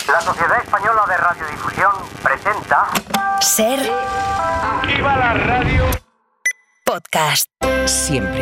La Sociedad Española de Radiodifusión presenta... Ser... ¡Viva la radio! Podcast. Siempre.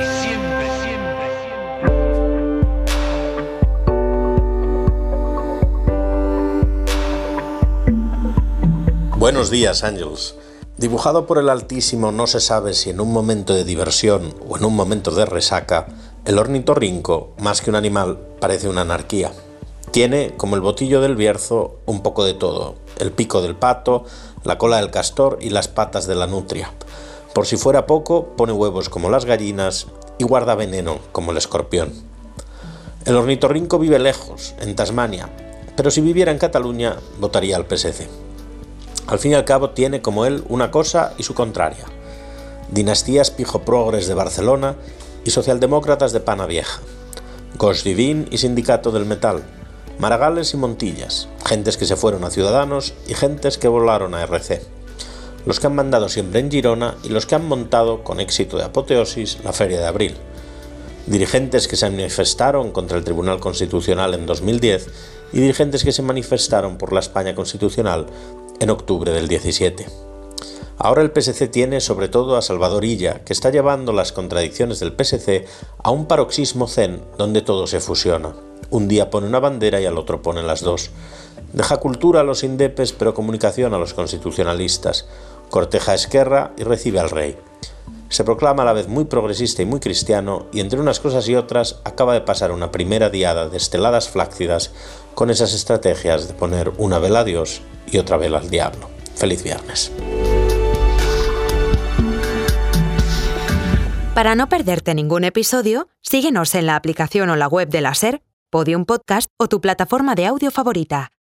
Buenos días, Ángels. Dibujado por el Altísimo, no se sabe si en un momento de diversión o en un momento de resaca, el ornitorrinco, más que un animal, parece una anarquía. Tiene, como el botillo del Bierzo, un poco de todo: el pico del pato, la cola del castor y las patas de la nutria. Por si fuera poco, pone huevos como las gallinas y guarda veneno como el escorpión. El ornitorrinco vive lejos, en Tasmania, pero si viviera en Cataluña, votaría al PSC. Al fin y al cabo tiene como él una cosa y su contraria: dinastías pijo-progres de Barcelona y socialdemócratas de Pana Vieja, Gos Divin y Sindicato del Metal, Maragales y Montillas, gentes que se fueron a Ciudadanos y gentes que volaron a RC, los que han mandado siempre en Girona y los que han montado, con éxito de apoteosis, la Feria de Abril, dirigentes que se manifestaron contra el Tribunal Constitucional en 2010 y dirigentes que se manifestaron por la España Constitucional en octubre del 17. Ahora el PSC tiene sobre todo a Salvador Illa, que está llevando las contradicciones del PSC a un paroxismo zen donde todo se fusiona. Un día pone una bandera y al otro pone las dos. Deja cultura a los indepes, pero comunicación a los constitucionalistas. Corteja a Esquerra y recibe al rey. Se proclama a la vez muy progresista y muy cristiano, y entre unas cosas y otras acaba de pasar una primera diada de esteladas flácidas con esas estrategias de poner una vela a Dios y otra vela al diablo. Feliz viernes. Para no perderte ningún episodio, síguenos en la aplicación o la web de la SER, Podium Podcast o tu plataforma de audio favorita.